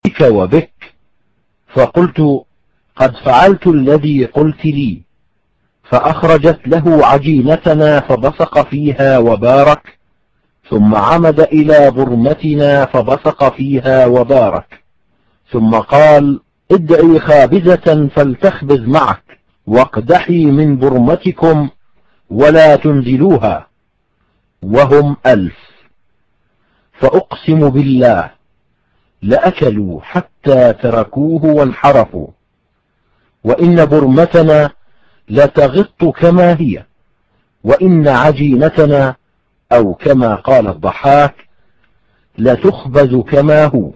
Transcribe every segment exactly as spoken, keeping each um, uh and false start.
بك وبك. فقلت: قد فعلت الذي قلت لي. فأخرجت له عجينتنا فبصق فيها وبارك، ثم عمد إلى برمتنا فبصق فيها وبارك، ثم قال: ادعي خابزة فلتخبز معك، واقدحي من برمتكم ولا تنزلوها، وهم ألف. فأقسم بالله لأكلوا حتى تركوه وانحرفوا، وإن برمتنا لتغط كما هي، وإن عجينتنا، أو كما قال الضحاك، لتخبز كما هو.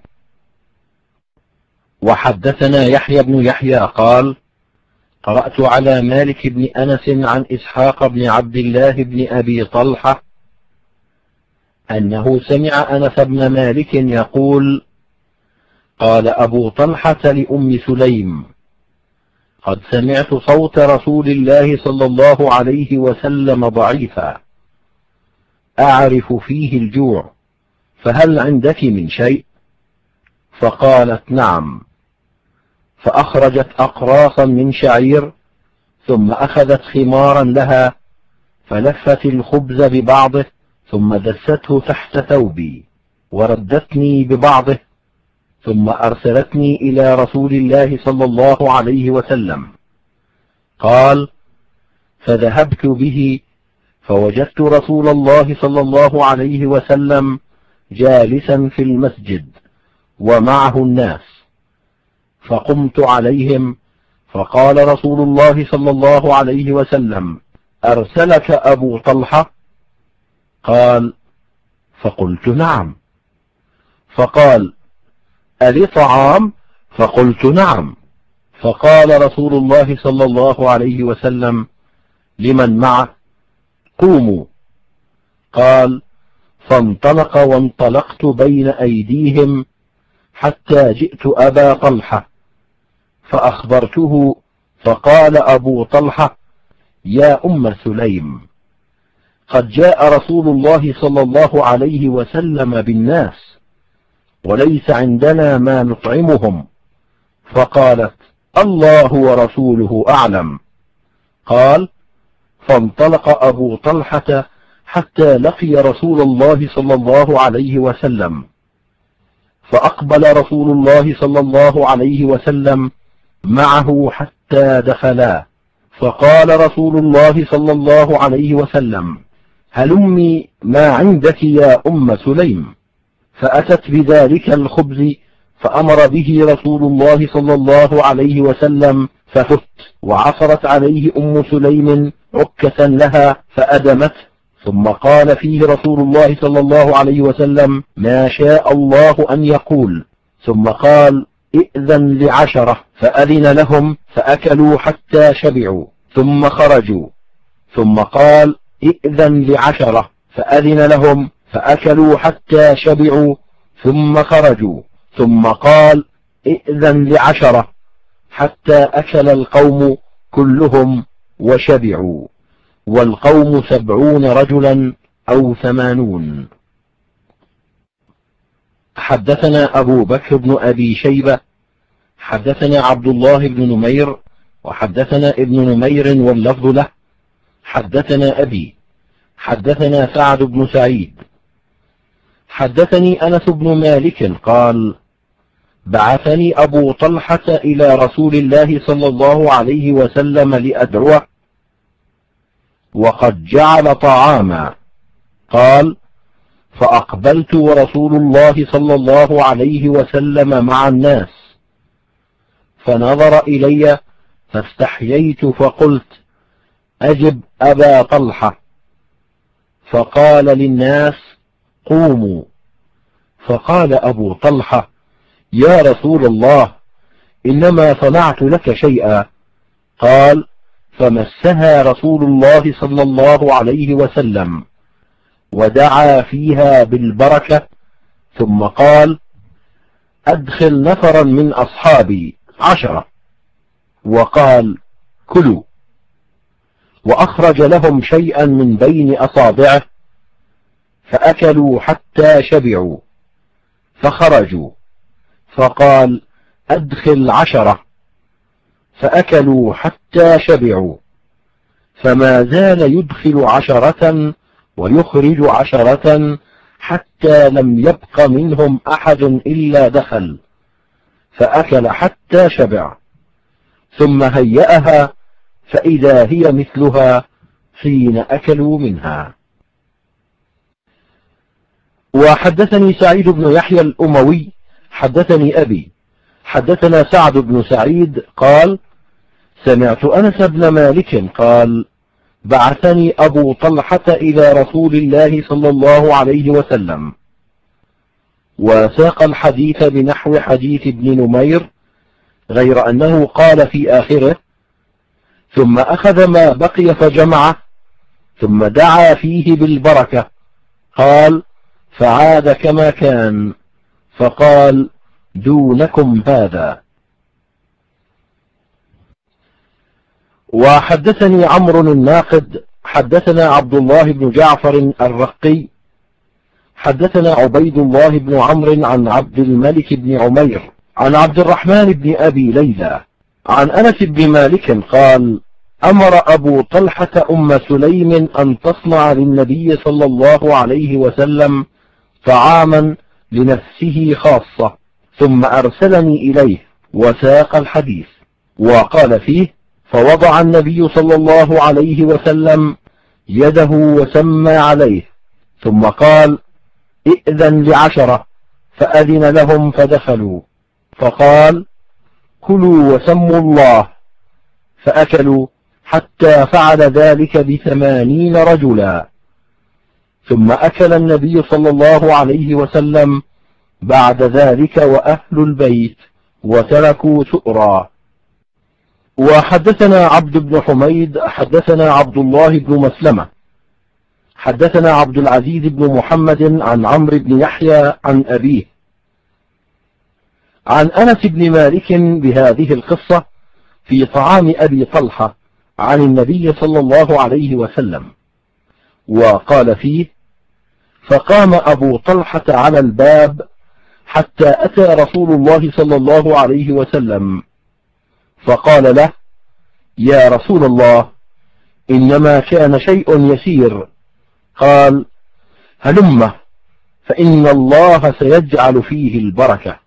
وحدثنا يحيى بن يحيى قال: قرأت على مالك بن أنس عن إسحاق بن عبد الله بن أبي طلحة أنه سمع أنس بن مالك يقول: قال أبو طلحة لأم سليم: قد سمعت صوت رسول الله صلى الله عليه وسلم ضعيفا، أعرف فيه الجوع، فهل عندك من شيء؟ فقالت: نعم. فأخرجت أقراصا من شعير، ثم أخذت خمارا لها فلفت الخبز ببعضه، ثم دسته تحت ثوبي وردتني ببعضه، ثم أرسلتني إلى رسول الله صلى الله عليه وسلم. قال: فذهبت به فوجدت رسول الله صلى الله عليه وسلم جالسا في المسجد ومعه الناس، فقمت عليهم، فقال رسول الله صلى الله عليه وسلم: أرسلك أبو طلحة؟ قال: فقلت: نعم. فقال: ألي طعام؟ فقلت: نعم. فقال رسول الله صلى الله عليه وسلم لمن معه: قوموا. قال: فانطلق وانطلقت بين أيديهم حتى جئت أبا طلحة فأخبرته، فقال أبو طلحة: يا أم سليم، قد جاء رسول الله صلى الله عليه وسلم بالناس، وليس عندنا ما نطعمهم. فقالت: الله ورسوله أعلم. قال: فانطلق أبو طلحة حتى لقي رسول الله صلى الله عليه وسلم، فأقبل رسول الله صلى الله عليه وسلم معه حتى دخلا، فقال رسول الله صلى الله عليه وسلم: هلمي ما عندك يا أم سليم. فأتت بذلك الخبز، فأمر به رسول الله صلى الله عليه وسلم ففت، وعصرت عليه أم سليم عكة لها فأدمته، ثم قال فيه رسول الله صلى الله عليه وسلم: ما شاء الله أن يقول. ثم قال: ائذن لعشرة، فأذن لهم فأكلوا حتى شبعوا ثم خرجوا. ثم قال: ائذن لعشرة، فأذن لهم فأكلوا حتى شبعوا ثم خرجوا. ثم قال: ائذن لعشرة، حتى أكل القوم كلهم وشبعوا، والقوم سبعون رجلا أو ثمانون. حدثنا أبو بكر بن أبي شيبة حدثنا عبد الله بن نمير وحدثنا ابن نمير واللفظ له حدثنا أبي حدثنا سعد بن سعيد حدثني أنس بن مالك قال: بعثني أبو طلحة إلى رسول الله صلى الله عليه وسلم لأدعوه، وقد جعل طعاما. قال: فأقبلت ورسول الله صلى الله عليه وسلم مع الناس، فنظر إلي فاستحييت فقلت: أجب أبا طلحة. فقال للناس: قوموا. فقال أبو طلحة: يا رسول الله، إنما صنعت لك شيئا. قال: فمسها رسول الله صلى الله عليه وسلم ودعا فيها بالبركة، ثم قال: أدخل نفرا من أصحابي عشرة. وقال: كلوا. وأخرج لهم شيئا من بين أصابعه فأكلوا حتى شبعوا، فخرجوا، فقال: أدخل عشرة. فأكلوا حتى شبعوا، فما زال يدخل عشرة ويخرج عشرة حتى لم يبق منهم أحد إلا دخل، فأكل حتى شبع، ثم هيأها فإذا هي مثلها حين أكلوا منها. وحدثني سعيد بن يحيى الأموي حدثني أبي حدثنا سعد بن سعيد قال: سمعت أنس بن مالك قال: بعثني أبو طلحة إلى رسول الله صلى الله عليه وسلم، وساق الحديث بنحو حديث ابن نمير، غير أنه قال في آخره: ثم أخذ ما بقي فجمعه، ثم دعا فيه بالبركة، قال: فعاد كما كان، فقال: دونكم هذا. وحدثني عمرو الناقد حدثنا عبد الله بن جعفر الرقي حدثنا عبيد الله بن عمرو عن عبد الملك بن عمير عن عبد الرحمن بن أبي ليلى عن أنس بن مالك قال: أمر أبو طلحة أم سليم أن تصنع للنبي صلى الله عليه وسلم طعاما لنفسه خاصة، ثم أرسلني إليه، وساق الحديث، وقال فيه: فوضع النبي صلى الله عليه وسلم يده وسمى عليه، ثم قال: ائذن لعشرة، فأذن لهم فدخلوا، فقال: كلوا وسموا الله، فأكلوا حتى فعل ذلك بثمانين رجلا، ثم أكل النبي صلى الله عليه وسلم بعد ذلك وأهل البيت، وتركوا سؤرا. وحدثنا عبد بن حميد حدثنا عبد الله بن مسلمة حدثنا عبد العزيز بن محمد عن عمرو بن يحيى عن أبيه عن أنس بن مالك بهذه القصة في طعام أبي طلحة عن النبي صلى الله عليه وسلم، وقال فيه: فقام أبو طلحة على الباب حتى أتى رسول الله صلى الله عليه وسلم، فقال له: يا رسول الله، إنما كان شيء يسير. قال: هلمه، فإن الله سيجعل فيه البركة.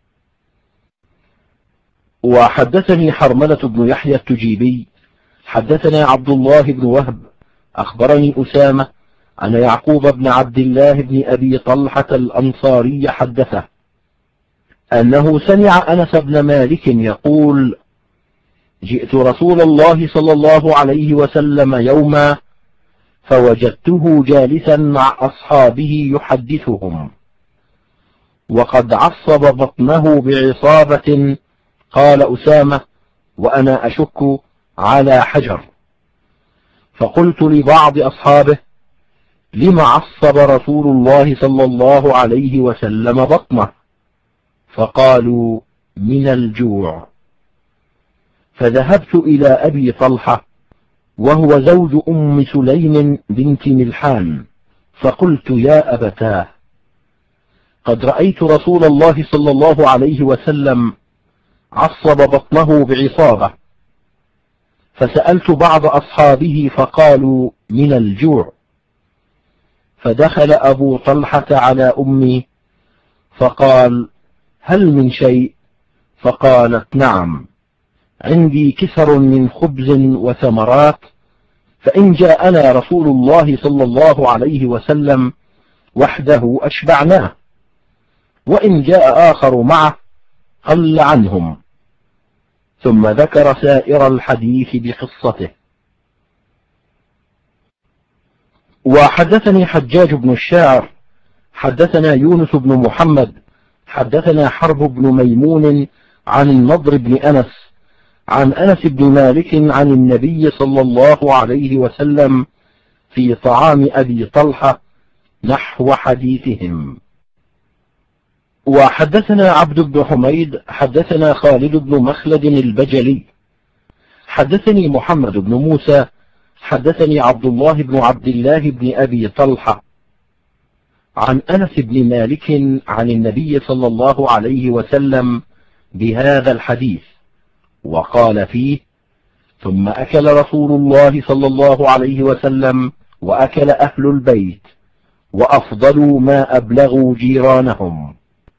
وحدثني حرملة بن يحيى التجيبي حدثنا عبد الله بن وهب أخبرني أسامة أن يعقوب بن عبد الله بن أبي طلحة الأنصاري حدثه أنه سمع أنس بن مالك يقول: جئت رسول الله صلى الله عليه وسلم يوما، فوجدته جالسا مع أصحابه يحدثهم، وقد عصب بطنه بعصابة. قال أسامة وأنا أشك على حجر، فقلت لبعض أصحابه: لم عصب رسول الله صلى الله عليه وسلم بطنه؟ فقالوا: من الجوع. فذهبت إلى أبي طلحة وهو زوج أم سليم بنت ملحان، فقلت: يا أبتاه، قد رأيت رسول الله صلى الله عليه وسلم عصب بطنه بعصابة. فسألت بعض أصحابه فقالوا: من الجوع. فدخل أبو طلحة على أمي فقال: هل من شيء؟ فقالت: نعم، عندي كسر من خبز وثمرات، فإن جاءنا رسول الله صلى الله عليه وسلم وحده أشبعناه، وإن جاء آخر معه قل عنهم. ثم ذكر سائر الحديث بقصته. وحدثني حجاج بن الشاعر حدثنا يونس بن محمد حدثنا حرب بن ميمون عن النضر بن أنس عن أنس بن مالك عن النبي صلى الله عليه وسلم في طعام أبي طلحة نحو حديثهم. وحدثنا عبد بن حميد حدثنا خالد بن مخلد البجلي حدثني محمد بن موسى حدثني عبد الله بن عبد الله بن أبي طلحة عن أنس بن مالك عن النبي صلى الله عليه وسلم بهذا الحديث، وقال فيه: ثم أكل رسول الله صلى الله عليه وسلم وأكل أهل البيت، وأفضلوا ما أبلغوا جيرانهم.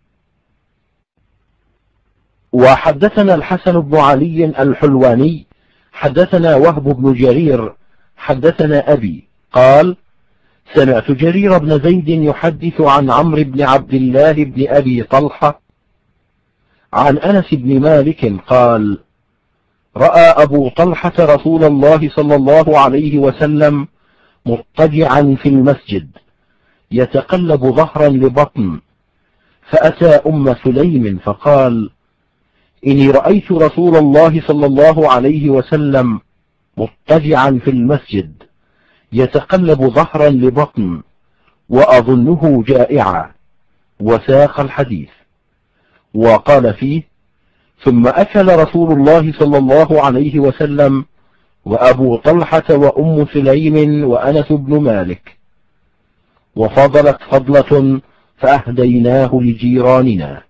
وحدثنا الحسن بن علي الحلواني حدثنا وهب بن جرير حدثنا أبي قال: سمعت جرير بن زيد يحدث عن عمرو بن عبد الله بن أبي طلحة عن أنس بن مالك قال: رأى أبو طلحة رسول الله صلى الله عليه وسلم مضطجعا في المسجد يتقلب ظهرا لبطن، فأتى أم سليم فقال: إني رأيت رسول الله صلى الله عليه وسلم مضطجعا في المسجد يتقلب ظهرا لبطن، وأظنه جائعا، وساق الحديث. وقال فيه: ثم أكل رسول الله صلى الله عليه وسلم وأبو طلحة وأم سليم وأنس بن مالك، وفضلت فضلة فأهديناه لجيراننا.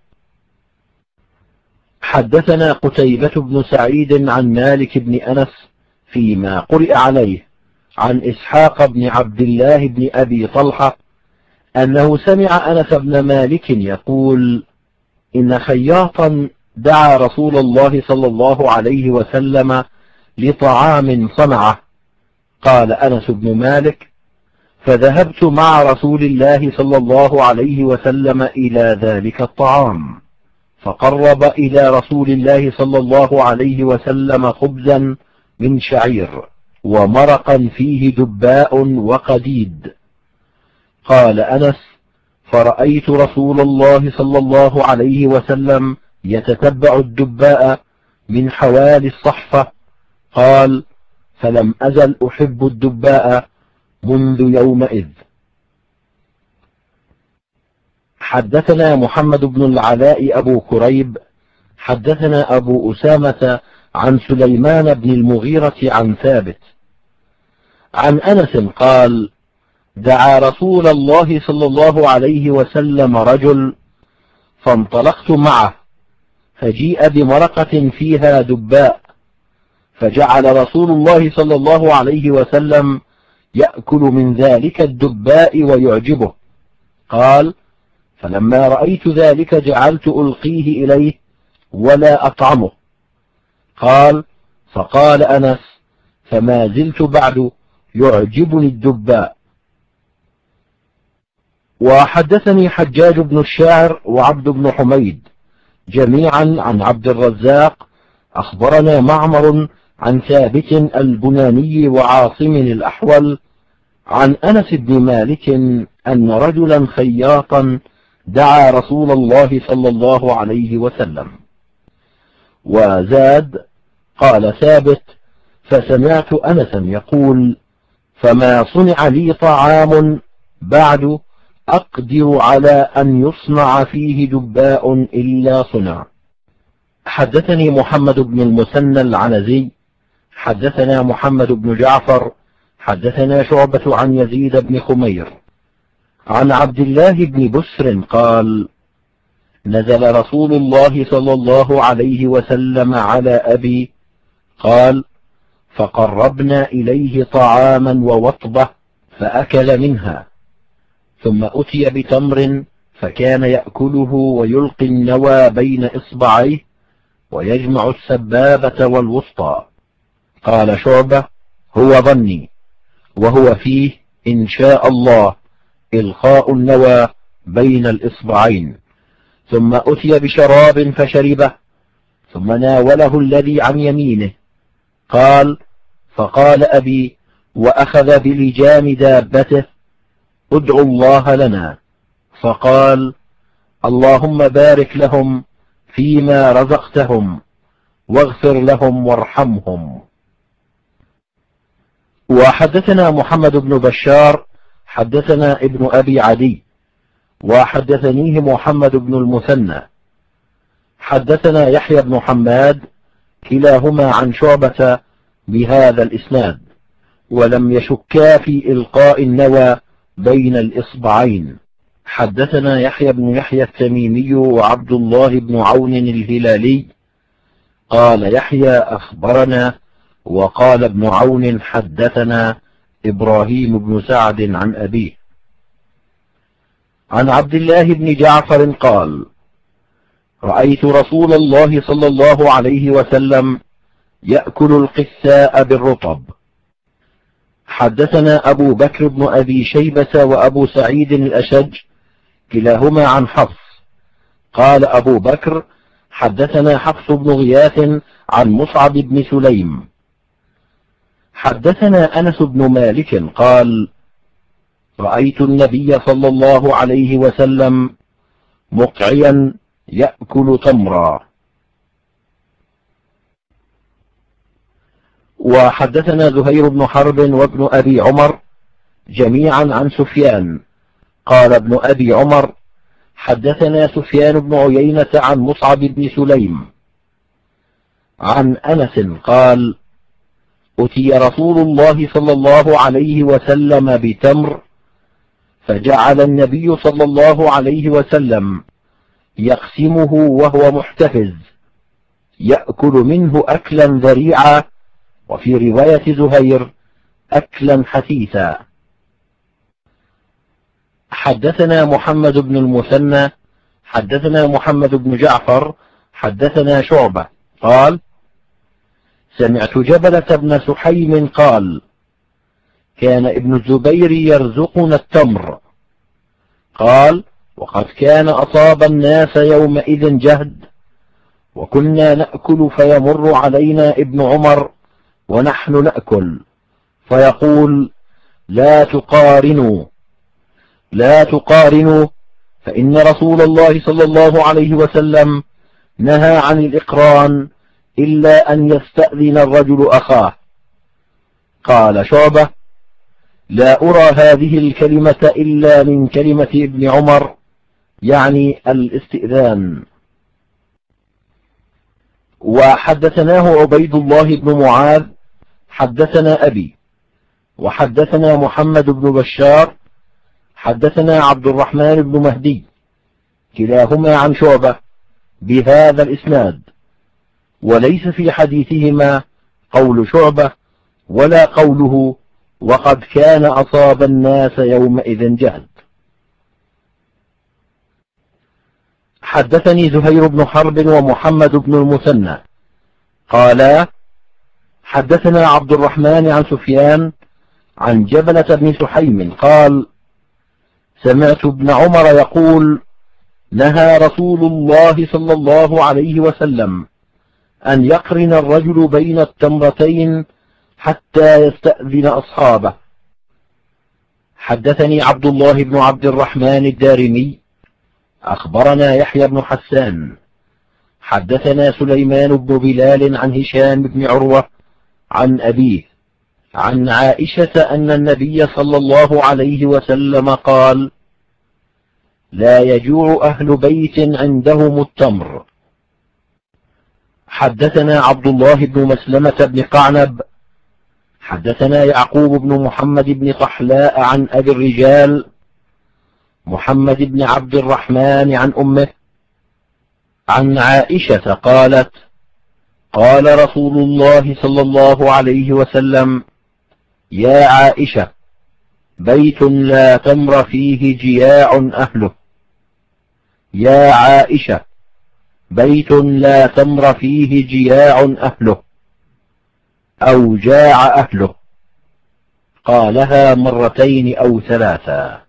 حدثنا قتيبة بن سعيد عن مالك بن أنس فيما قرئ عليه عن إسحاق بن عبد الله بن أبي طلحة أنه سمع أنس بن مالك يقول: إن خياطا دعا رسول الله صلى الله عليه وسلم لطعام صنعه. قال أنس بن مالك: فذهبت مع رسول الله صلى الله عليه وسلم إلى ذلك الطعام، فقرب إلى رسول الله صلى الله عليه وسلم خبزا من شعير ومرقا فيه دباء وقديد. قال أنس: فرأيت رسول الله صلى الله عليه وسلم يتتبع الدباء من حوالي الصحفة. قال: فلم أزل أحب الدباء منذ يومئذ. حدثنا محمد بن العلاء أبو كريب حدثنا أبو أسامة عن سليمان بن المغيرة عن ثابت عن أنس قال: دعا رسول الله صلى الله عليه وسلم رجل، فانطلقت معه، فجيء بمرقة فيها دباء، فجعل رسول الله صلى الله عليه وسلم يأكل من ذلك الدباء ويعجبه. قال: فلما رأيت ذلك جعلت ألقيه إليه ولا أطعمه. قال: فقال أنس: فما زلت بعد يعجبني الدباء. وحدثني حجاج بن الشاعر وعبد بن حميد جميعا عن عبد الرزاق أخبرنا معمر عن ثابت البناني وعاصم الأحول عن أنس بن مالك أن رجلا خياطا دعا رسول الله صلى الله عليه وسلم. وزاد: قال ثابت: فسمعت أنسا يقول: فما صنع لي طعام بعد أقدر على أن يصنع فيه دباء إلا صنع. حدثني محمد بن المثنى العنزي حدثنا محمد بن جعفر حدثنا شعبة عن يزيد بن خمير عن عبد الله بن بسر قال: نزل رسول الله صلى الله عليه وسلم على أبي. قال: فقربنا إليه طعاما ووطبة فأكل منها، ثم أتي بتمر فكان يأكله ويلقي النوى بين إصبعيه ويجمع السبابة والوسطى. قال شعبة: هو ظني، وهو فيه إن شاء الله إلقاء النوى بين الإصبعين. ثم أتي بشراب فشربه، ثم ناوله الذي عن يمينه. قال: فقال أبي وأخذ بلجام دابته: ادعوا الله لنا. فقال: اللهم بارك لهم فيما رزقتهم، واغفر لهم وارحمهم. وحدثنا محمد بن بشار حدثنا ابن أبي عدي وحدثنيه محمد بن المثنى حدثنا يحيى بن حماد كلاهما عن شعبة بهذا الإسناد، ولم يشكا في إلقاء النوى بين الإصبعين. حدثنا يحيى بن يحيى التميمي وعبد الله بن عون الهلالي قال يحيى أخبرنا، وقال ابن عون حدثنا إبراهيم بن سعد عن أبيه عن عبد الله بن جعفر قال رأيت رسول الله صلى الله عليه وسلم يأكل القثاء بالرطب. حدثنا أبو بكر بن أبي شيبة وأبو سعيد الأشج كلاهما عن حفص قال أبو بكر حدثنا حفص بن غياث عن مصعب بن سليم. حدثنا أنس بن مالك قال رأيت النبي صلى الله عليه وسلم مقعيا يأكل تمرا. وحدثنا زهير بن حرب وابن أبي عمر جميعا عن سفيان قال ابن أبي عمر حدثنا سفيان بن عيينة عن مصعب بن سليم عن أنس قال أتي رسول الله صلى الله عليه وسلم بتمر، فجعل النبي صلى الله عليه وسلم يقسمه وهو محتفز يأكل منه أكلا ذريعا، وفي رواية زهير أكلا حثيثا. حدثنا محمد بن المثنى حدثنا محمد بن جعفر حدثنا شعبة قال سمعت جبلة بن سحيم قال كان ابن الزبير يرزقنا التمر. قال وقد كان أصاب الناس يومئذ جهد، وكنا نأكل فيمر علينا ابن عمر ونحن نأكل فيقول لا تقارنوا لا تقارنوا فإن رسول الله صلى الله عليه وسلم نهى عن الإقران إلا أن يستأذن الرجل أخاه. قال شعبة لا أرى هذه الكلمة إلا من كلمة ابن عمر، يعني الاستئذان. وحدثناه عبيد الله بن معاذ حدثنا أبي وحدثنا محمد بن بشار حدثنا عبد الرحمن بن مهدي كلاهما عن شعبة بهذا الإسناد، وليس في حديثهما قول شعبة ولا قوله وقد كان أصاب الناس يومئذ جهد. حدثني زهير بن حرب ومحمد بن المثنى قالا حدثنا عبد الرحمن عن سفيان عن جبلة بن سحيم قال سمعت ابن عمر يقول نهى رسول الله صلى الله عليه وسلم أن يقرن الرجل بين التمرتين حتى يستأذن أصحابه. حدثني عبد الله بن عبد الرحمن الدارمي أخبرنا يحيى بن حسان حدثنا سليمان بن بلال عن هشام بن عروة عن أبيه عن عائشة أن النبي صلى الله عليه وسلم قال لا يجوع أهل بيت عندهم التمر. حدثنا عبد الله بن مسلمة بن قعنب حدثنا يعقوب بن محمد بن طحلاء عن أبي الرجال محمد بن عبد الرحمن عن أمه عن عائشة قالت قال رسول الله صلى الله عليه وسلم يا عائشة بيت لا تمر فيه جياع أهله. يا عائشة بيت لا تمر فيه جياع أهله أو جاع أهله. قالها مرتين أو ثلاثا.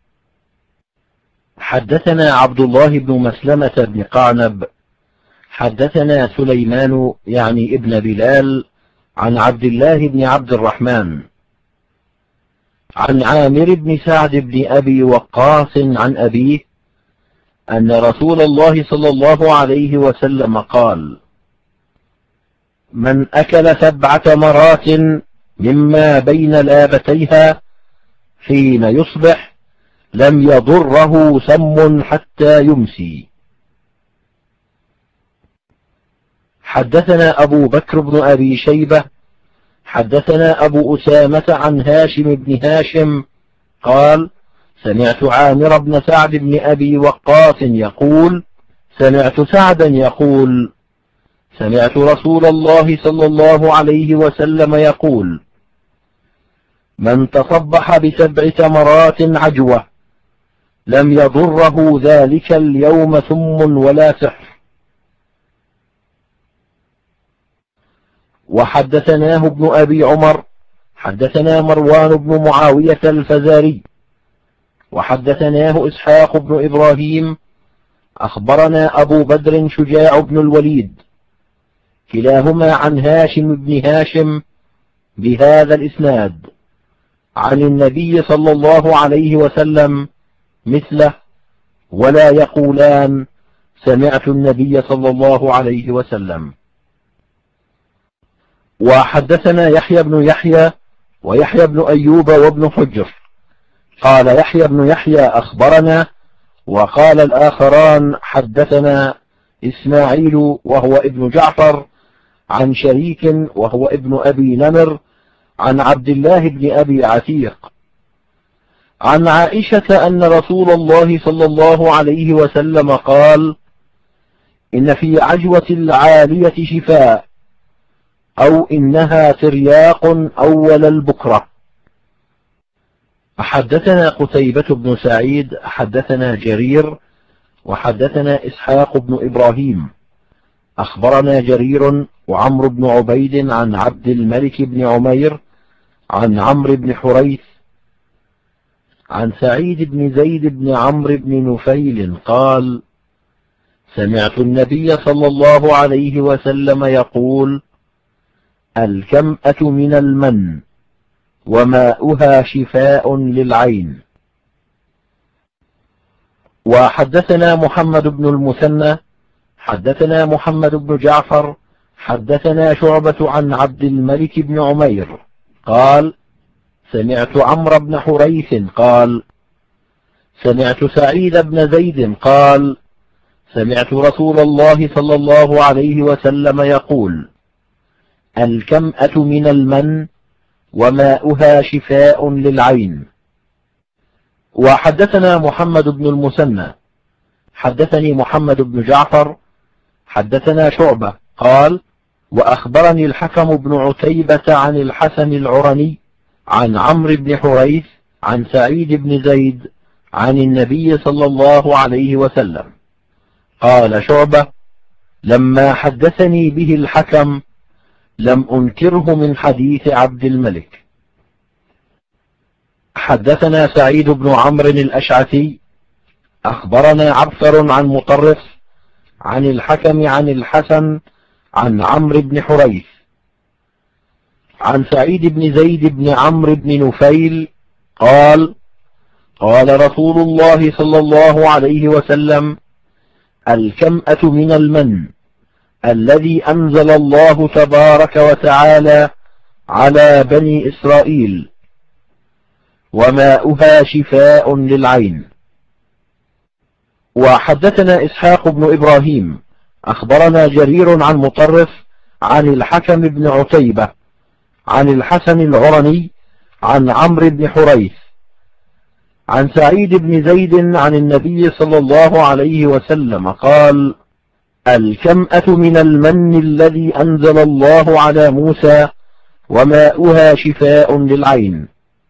حدثنا عبد الله بن مسلمة بن قعنب حدثنا سليمان يعني ابن بلال عن عبد الله بن عبد الرحمن عن عامر بن سعد بن أبي وقاص عن أبيه أن رسول الله صلى الله عليه وسلم قال من أكل سبع تمرات مما بين لابتيها حين يصبح لم يضره سم حتى يمسي. حدثنا أبو بكر بن أبي شيبة حدثنا أبو أسامة عن هاشم بن هاشم قال سمعت عامر بن سعد بن أبي وقاص يقول سمعت سعدا يقول سمعت رسول الله صلى الله عليه وسلم يقول من تصبح بسبع تمرات عجوة لم يضره ذلك اليوم سم ولا سحر. وحدثناه ابن أبي عمر حدثنا مروان بن معاوية الفزاري وحدثناه إسحاق بن إبراهيم أخبرنا أبو بدر شجاع بن الوليد كلاهما عن هاشم بن هاشم بهذا الإسناد عن النبي صلى الله عليه وسلم مثله، ولا يقولان سمعت النبي صلى الله عليه وسلم. وحدثنا يحيى بن يحيى ويحيى بن أيوب وابن حجر قال يحيى بن يحيى أخبرنا، وقال الآخران حدثنا إسماعيل وهو ابن جعفر عن شريك وهو ابن أبي نمر عن عبد الله بن أبي عتيق عن عائشة أن رسول الله صلى الله عليه وسلم قال إن في عجوة العالية شفاء أو إنها ترياق أول البكرة. حدثنا قتيبة بن سعيد حدثنا جرير وحدثنا إسحاق بن إبراهيم أخبرنا جرير وعمرو بن عبيد عن عبد الملك بن عمير عن عمرو بن حريث عن سعيد بن زيد بن عمرو بن نفيل قال سمعت النبي صلى الله عليه وسلم يقول الكمأة من المن وماؤها شفاء للعين. وحدثنا محمد بن المثنى حدثنا محمد بن جعفر حدثنا شعبة عن عبد الملك بن عمير قال سمعت عمرو بن حريث قال سمعت سعيد بن زيد قال سمعت رسول الله صلى الله عليه وسلم يقول الكمأة من المن وماؤها شفاء للعين. وحدثنا محمد بن المثنى حدثني محمد بن جعفر حدثنا شعبة قال وأخبرني الحكم بن عتيبة عن الحسن العرني عن عمرو بن حريث عن سعيد بن زيد عن النبي صلى الله عليه وسلم. قال شعبة لما حدثني به الحكم لم أنكره من حديث عبد الملك. حدثنا سعيد بن عمرو الأشعثي أخبرنا عبثر عن مطرف عن الحكم عن الحسن عن عمرو بن حريث عن سعيد بن زيد بن عمرو بن نفيل قال قال رسول الله صلى الله عليه وسلم الكمأة من المن الذي أنزل الله تبارك وتعالى على بني إسرائيل وماؤها شفاء للعين. وحدثنا إسحاق بن إبراهيم أخبرنا جرير عن مطرف عن الحكم بن عتيبة عن الحسن العرني عن عمرو بن حريث عن سعيد بن زيد عن النبي صلى الله عليه وسلم قال الكمأة من المن الذي أنزل الله على موسى وماؤها شفاء للعين.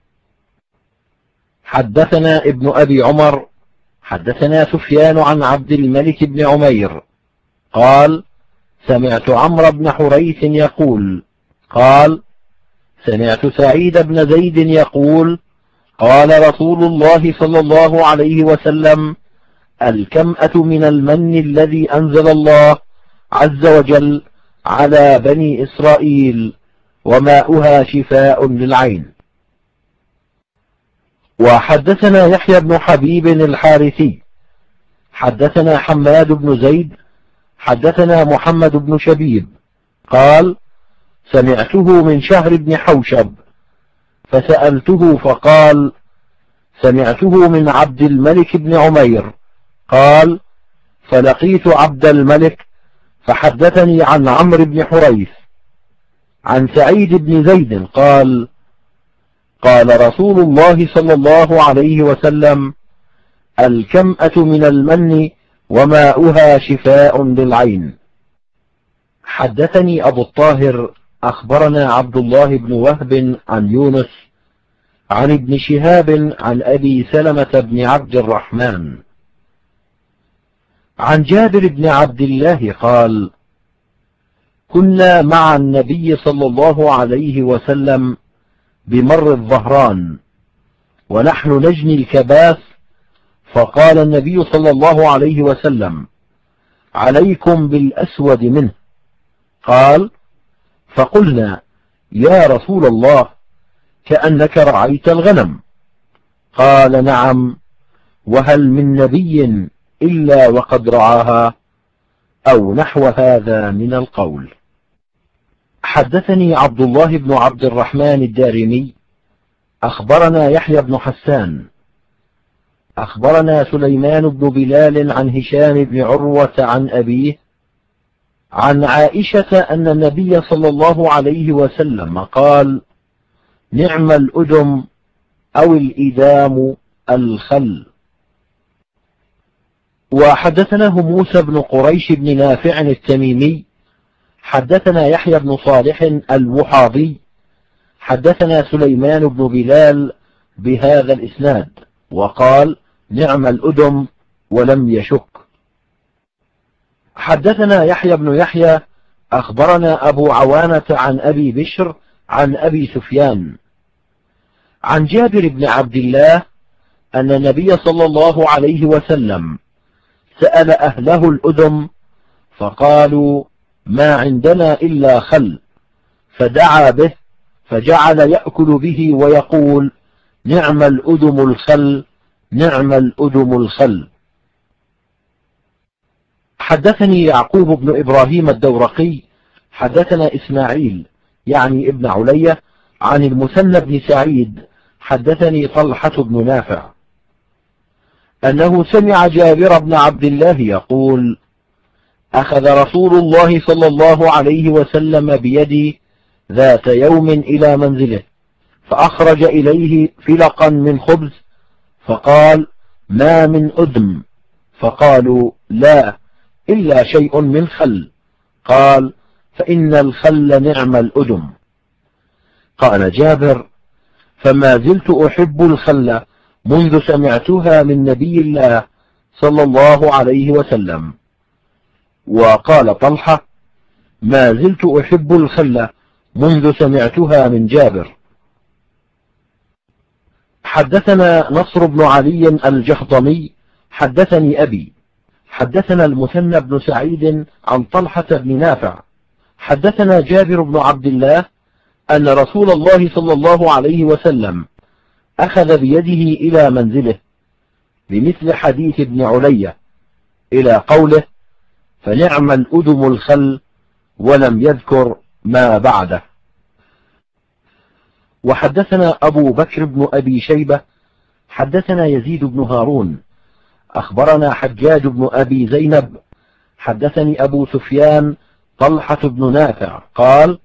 حدثنا ابن أبي عمر حدثنا سفيان عن عبد الملك بن عمير قال سمعت عمرو بن حريث يقول قال سمعت سعيد بن زيد يقول قال رسول الله صلى الله عليه وسلم الكمأة من المن الذي أنزل الله عز وجل على بني إسرائيل وماؤها شفاء للعين. وحدثنا يحيى بن حبيب الحارثي حدثنا حماد بن زيد حدثنا محمد بن شبيب قال سمعته من شهر بن حوشب فسألته فقال سمعته من عبد الملك بن عمير قال فلقيت عبد الملك فحدثني عن عمرو بن حريث عن سعيد بن زيد قال قال رسول الله صلى الله عليه وسلم: الكمأة من المن وماؤها شفاء للعين. حدثني أبو الطاهر أخبرنا عبد الله بن وهب عن يونس عن ابن شهاب عن أبي سلمة بن عبد الرحمن عن جابر بن عبد الله قال: كنا مع النبي صلى الله عليه وسلم بمر الظهران ونحن نجني الكباث، فقال النبي صلى الله عليه وسلم: عليكم بالأسود منه. قال: فقلنا: يا رسول الله، كأنك رعيت الغنم. قال: نعم، وهل من نبي إلا وقد رعاها، أو نحو هذا من القول. حدثني عبد الله بن عبد الرحمن الدارمي أخبرنا يحيى بن حسان أخبرنا سليمان بن بلال عن هشام بن عروة عن أبيه عن عائشة أن النبي صلى الله عليه وسلم قال: نعم الأدم أو الإدام الخل. وحدثناه موسى بن قريش بن نافع التميمي حدثنا يحيى بن صالح الوحاضي حدثنا سليمان بن بلال بهذا الإسناد، وقال: نعم الأدم، ولم يشك. حدثنا يحيى بن يحيى أخبرنا أبو عوانة عن أبي بشر عن أبي سفيان عن جابر بن عبد الله أن النبي صلى الله عليه وسلم سأل أهله الأدم فقالوا: ما عندنا إلا خل، فدعا به فجعل يأكل به ويقول: نعم الأدم الخل، نعم الأدم الخل. حدثني يعقوب بن إبراهيم الدورقي حدثنا إسماعيل يعني ابن علية عن المثنى بن سعيد حدثني طلحة بن نافع أنه سمع جابر بن عبد الله يقول: أخذ رسول الله صلى الله عليه وسلم بيدي ذات يوم إلى منزله، فأخرج إليه فلقا من خبز، فقال: ما من أدم؟ فقالوا: لا، إلا شيء من خل. قال: فإن الخل نعم الأدم. قال جابر: فما زلت أحب الخل منذ سمعتها من نبي الله صلى الله عليه وسلم. وقال طلحة: ما زلت أحب الخل منذ سمعتها من جابر. حدثنا نصر بن علي الجهضمي حدثني أبي حدثنا المثنى بن سعيد عن طلحة بن نافع حدثنا جابر بن عبد الله أن رسول الله صلى الله عليه وسلم أخذ بيده إلى منزله بمثل حديث ابن علية إلى قوله: فنعم الأدم الخل، ولم يذكر ما بعده. وحدثنا أبو بكر بن أبي شيبة حدثنا يزيد بن هارون أخبرنا حجاج بن أبي زينب حدثني أبو سفيان طلحة بن نافع قال: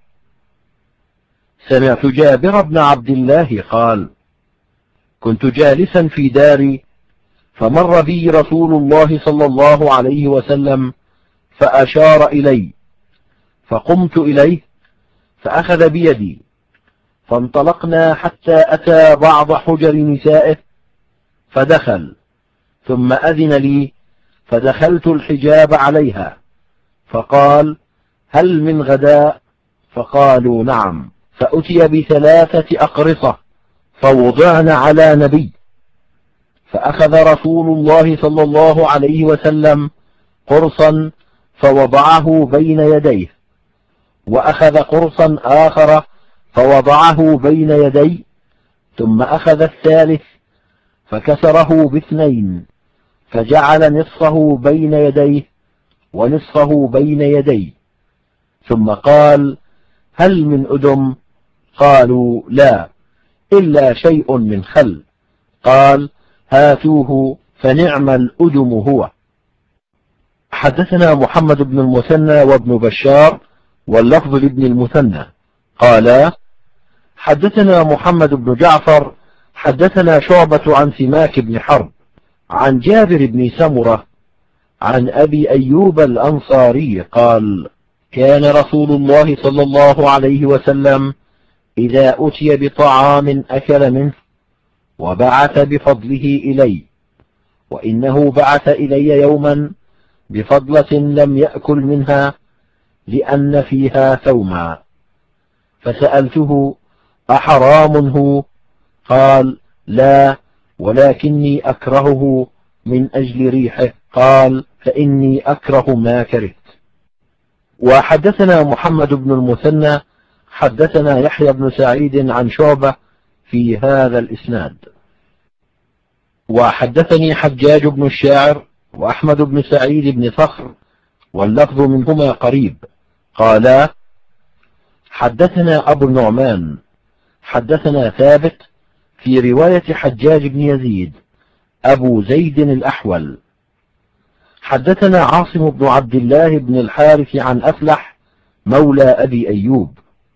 سمعت جابر بن عبد الله قال: كنت جالسا في داري، فمر بي رسول الله صلى الله عليه وسلم فأشار إلي، فقمت إليه فأخذ بيدي، فانطلقنا حتى أتى بعض حجر نسائه فدخل، ثم أذن لي فدخلت الحجاب عليها، فقال: هل من غداء؟ فقالوا: نعم. فأتي بثلاثة أقرصة فوضعن على نبي، فأخذ رسول الله صلى الله عليه وسلم قرصا فوضعه بين يديه، وأخذ قرصا آخر فوضعه بين يدي، ثم أخذ الثالث فكسره باثنين، فجعل نصفه بين يديه ونصفه بين يدي، ثم قال: هل من أدم؟ قالوا: لا، إلا شيء من خل. قال: هاتوه، فنعم الأدم هو. حدثنا محمد بن المثنى وابن بشار واللفظ لابن المثنى قالا: حدثنا محمد بن جعفر حدثنا شعبة عن سماك بن حرب عن جابر بن سمرة عن أبي أيوب الأنصاري قال: كان رسول الله صلى الله عليه وسلم إذا أتي بطعام أكل منه وبعث بفضله إلي، وإنه بعث إلي يوما بفضلة لم يأكل منها لأن فيها ثوما، فسألته: أحرام هو؟ قال: لا، ولكني أكرهه من أجل ريحه. قال: فإني أكره ما كرهت. وحدثنا محمد بن المثنى حدثنا يحيى بن سعيد عن شعبة في هذا الإسناد. وحدثني حجاج بن الشاعر وأحمد بن سعيد بن صخر واللفظ منهما قريب قالا: حدثنا أبو النعمان حدثنا ثابت في رواية حجاج بن يزيد أبو زيد الأحول. حدثنا عاصم بن عبد الله بن الحارث عن أفلح مولى أبي أيوب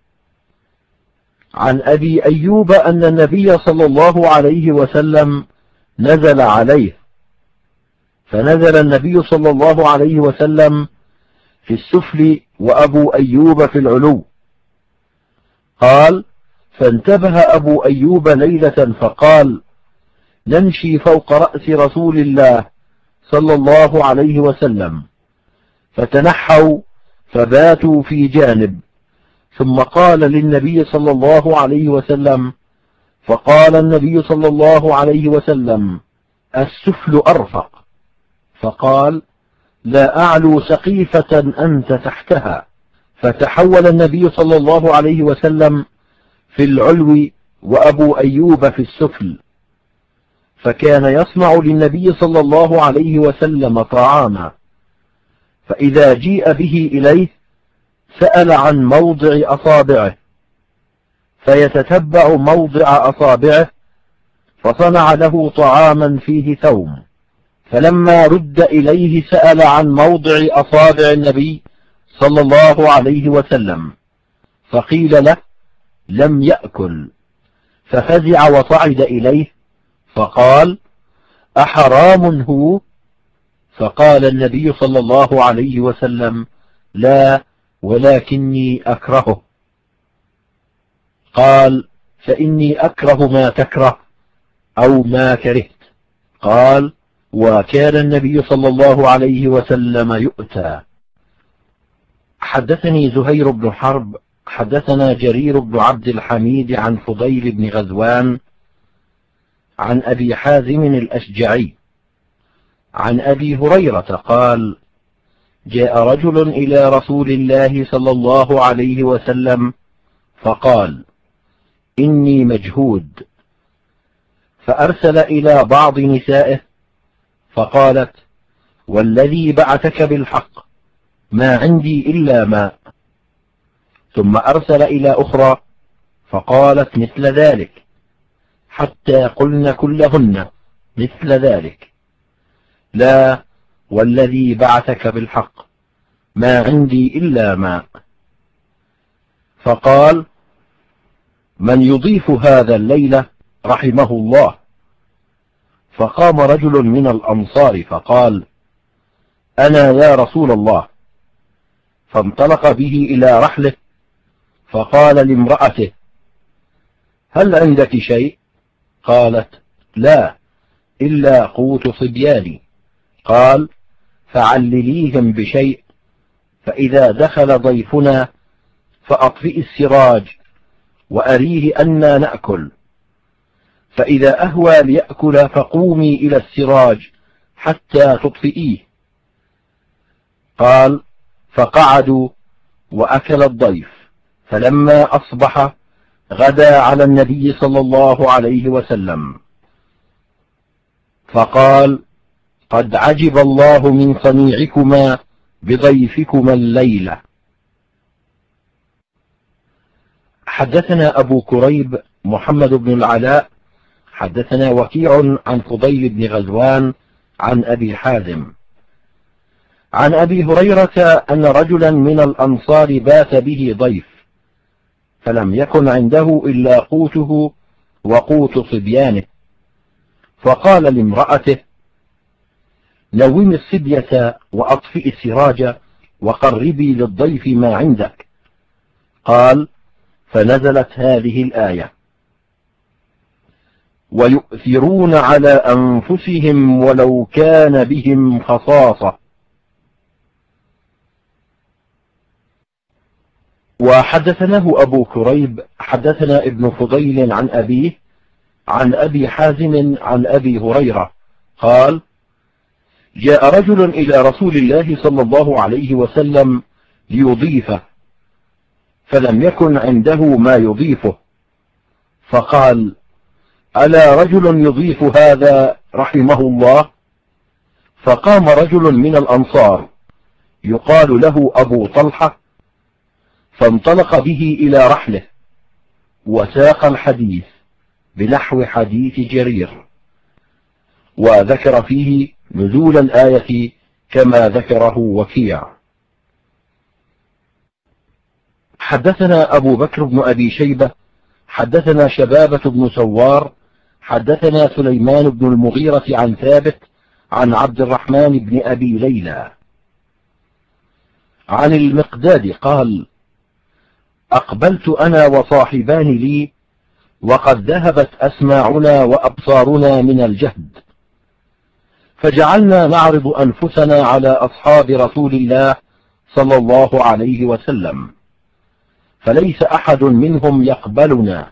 عن أبي أيوب أن النبي صلى الله عليه وسلم نزل عليه، فنزل النبي صلى الله عليه وسلم في السفل وأبو أيوب في العلو. قال: فانتبه أبو أيوب ليلة فقال: نمشي فوق رأس رسول الله صلى الله عليه وسلم، فتنحوا فباتوا في جانب، ثم قال للنبي صلى الله عليه وسلم، فقال النبي صلى الله عليه وسلم: السفل أرفق. فقال: لا أعلو سقيفة أنت تحتها. فتحول النبي صلى الله عليه وسلم في العلو وأبو أيوب في السفل، فكان يصنع للنبي صلى الله عليه وسلم طعاما، فإذا جيء به إليه سأل عن موضع أصابعه، فيتتبع موضع أصابعه، فصنع له طعاما فيه ثوم، فلما رد إليه سأل عن موضع أصابع النبي صلى الله عليه وسلم، فقيل له: لم يأكل، ففزع وصعد إليه فقال: أحرام هو؟ فقال النبي صلى الله عليه وسلم: لا، ولكني أكرهه. قال: فإني أكره ما تكره أو ما كرهت. قال: وكان النبي صلى الله عليه وسلم يؤتى. حدثني زهير بن حرب حدثنا جرير بن عبد الحميد عن فضيل بن غزوان عن أبي حازم الأشجعي عن أبي هريرة قال: جاء رجل إلى رسول الله صلى الله عليه وسلم فقال: إني مجهود، فأرسل إلى بعض نسائه فقالت: والذي بعثك بالحق ما عندي إلا ماء. ثم أرسل إلى أخرى فقالت مثل ذلك، حتى قلن كلهن مثل ذلك: لا، والذي بعثك بالحق ما عندي إلا ماء. فقال: من يضيف هذا الليلة رحمه الله. فقام رجل من الأنصار فقال: أنا يا رسول الله. فانطلق به إلى رحله فقال لامرأته: هل عندك شيء؟ قالت: لا، إلا قوت صبياني. قال: فعلليهم بشيء، فإذا دخل ضيفنا فأطفئ السراج وأريه أنا نأكل، فإذا أهوى ليأكل فقومي إلى السراج حتى تطفئيه. قال: فقعدوا وأكل الضيف، فلما أصبح غدا على النبي صلى الله عليه وسلم، فقال: قد عجب الله من صنيعكما بضيفكما الليلة. حدثنا أبو كريب محمد بن العلاء حدثنا وكيع عن فضيل بن غزوان عن أبي حازم عن أبي هريرة أن رجلا من الأنصار بات به ضيف، فلم يكن عنده إلا قوته وقوت صبيانه، فقال لامرأته: نومي الصبية وأطفئي السراج وقربي للضيف ما عندك. قال: فنزلت هذه الآية: ويؤثرون على أنفسهم ولو كان بهم خصاصة. وحدثناه أبو كريب حدثنا ابن فضيل عن أبيه عن أبي حازم عن أبي هريرة قال: جاء رجل إلى رسول الله صلى الله عليه وسلم ليضيفه، فلم يكن عنده ما يضيفه، فقال: ألا رجل يضيف هذا رحمه الله؟ فقام رجل من الأنصار يقال له أبو طلحة، فانطلق به إلى رحله، وساق الحديث بنحو حديث جرير، وذكر فيه نزول الآية كما ذكره وكيع. حدثنا أبو بكر بن أبي شيبة حدثنا شبابة بن سوار حدثنا سليمان بن المغيرة عن ثابت عن عبد الرحمن بن أبي ليلى عن المقداد قال: أقبلت أنا وصاحبان لي وقد ذهبت أسماعنا وأبصارنا من الجهد، فجعلنا نعرض أنفسنا على أصحاب رسول الله صلى الله عليه وسلم، فليس أحد منهم يقبلنا،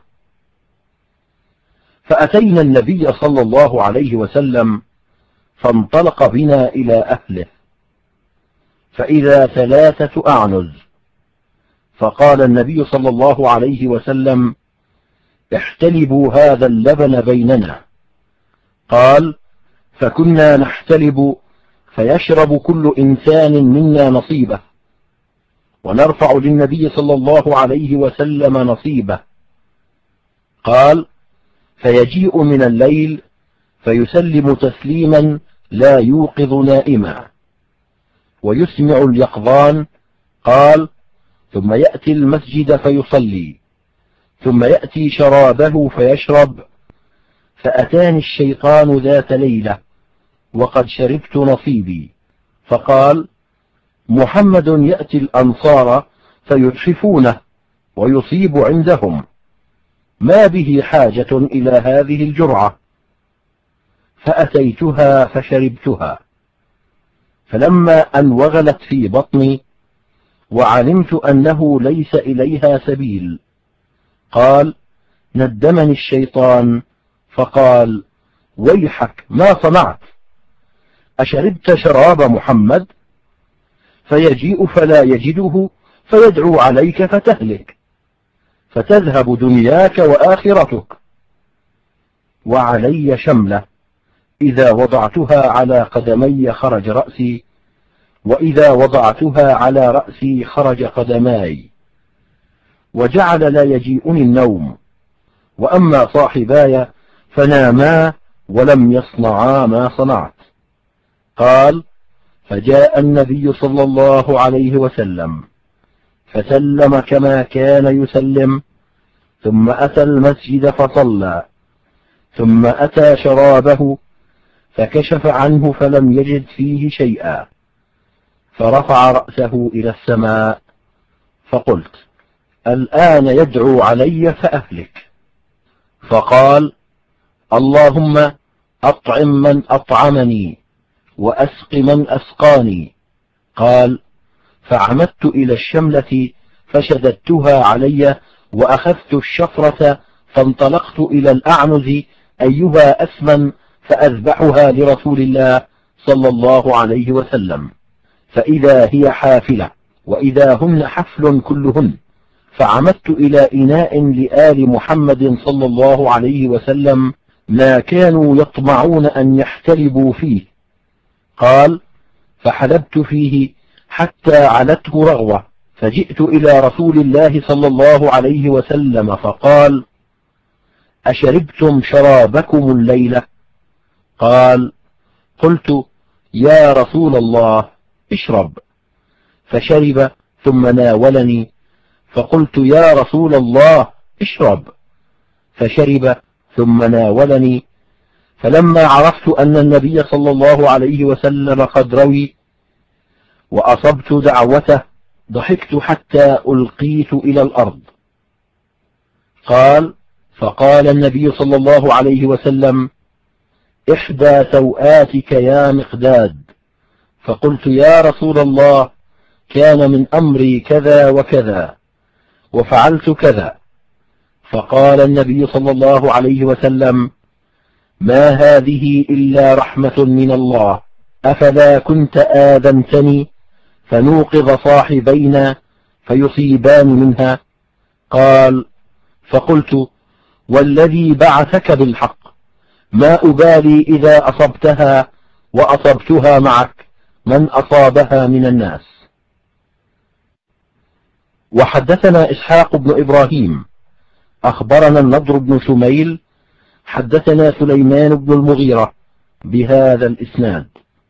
فأتينا النبي صلى الله عليه وسلم فانطلق بنا إلى أهله، فإذا ثلاثة أعنز، فقال النبي صلى الله عليه وسلم: احتلبوا هذا اللبن بيننا. قال: فكنا نحتلب، فيشرب كل إنسان منا نصيبه، ونرفع للنبي صلى الله عليه وسلم نصيبه. قال: فيجيء من الليل فيسلم تسليما لا يوقظ نائما، ويسمع اليقظان. قال: ثم يأتي المسجد فيصلي، ثم يأتي شرابه فيشرب. فأتاني الشيطان ذات ليلة وقد شربت نصيبي، فقال: محمد يأتي الأنصار فيتشفونه ويصيب عندهم، ما به حاجة إلى هذه الجرعة. فأتيتها فشربتها، فلما أن وغلت في بطني وعلمت أنه ليس إليها سبيل، قال: ندمني الشيطان فقال: ويحك، ما صنعت؟ أشربت شراب محمد؟ فيجيء فلا يجده فيدعو عليك فتهلك، فتذهب دنياك وآخرتك. وعلي شملة، إذا وضعتها على قدمي خرج رأسي، وإذا وضعتها على رأسي خرج قدماي، وجعل لا يجيئني النوم. وأما صاحباي فناما ولم يصنعا ما صنعت. قال: فجاء النبي صلى الله عليه وسلم فسلم كما كان يسلم، ثم أتى المسجد فصلى، ثم أتى شرابه فكشف عنه فلم يجد فيه شيئا، فرفع رأسه إلى السماء، فقلت: الآن يدعو علي فأهلك. فقال: اللهم أطعم من أطعمني وأسق من أسقاني. قال: فعمدت إلى الشملة فشددتها علي، وأخذت الشفرة فانطلقت إلى الأعنز أيها أسمن فأذبحها لرسول الله صلى الله عليه وسلم، فإذا هي حافلة، وإذا هن حفل كلهن. فعمدت إلى إناء لآل محمد صلى الله عليه وسلم ما كانوا يطمعون أن يحتلبوا فيه. قال: فحلبت فيه حتى علته رغوة، فجئت إلى رسول الله صلى الله عليه وسلم فقال: أشربتم شرابكم الليلة؟ قال: قلت: يا رسول الله اشرب. فشرب ثم ناولني، فقلت يا رسول الله اشرب، فشرب ثم ناولني. فلما عرفت أن النبي صلى الله عليه وسلم قد روي وأصبت دعوته ضحكت حتى ألقيت إلى الأرض. قال: فقال النبي صلى الله عليه وسلم: إحدى سوآتك يا مقداد. فقلت يا رسول الله كان من أمري كذا وكذا وفعلت كذا. فقال النبي صلى الله عليه وسلم: ما هذه إلا رحمة من الله، أفلا كنت آذنتني فنوقظ صاحبينا فيصيبان منها؟ قال: فقلت والذي بعثك بالحق ما أبالي إذا أصبتها وأصبتها معك من أصابها من الناس. وحدثنا إسحاق بن إبراهيم أخبرنا النضر بن شميل حدثنا سليمان بن المغيرة بهذا الإسناد.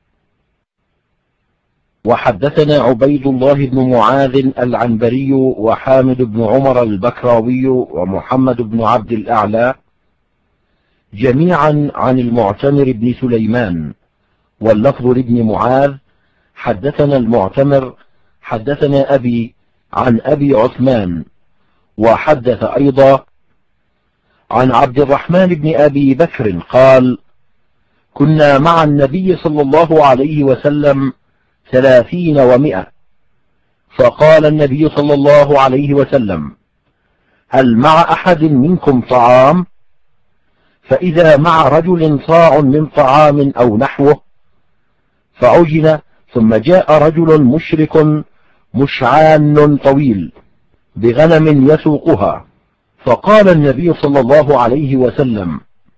وحدثنا عبيد الله بن معاذ العنبري وحامد بن عمر البكراوي ومحمد بن عبد الأعلى جميعا عن المعتمر بن سليمان، واللفظ لابن معاذ حدثنا المعتمر حدثنا أبي عن أبي عثمان، وحدث أيضا عن عبد الرحمن بن أبي بكر قال: كنا مع النبي صلى الله عليه وسلم ثلاثين ومئة، فقال النبي صلى الله عليه وسلم: هل مع أحد منكم طعام؟ فإذا مع رجل صاع من طعام أو نحوه فعجن، ثم جاء رجل مشرك مشعان طويل بغنم يسوقها، فقال النبي صلى الله عليه وسلم: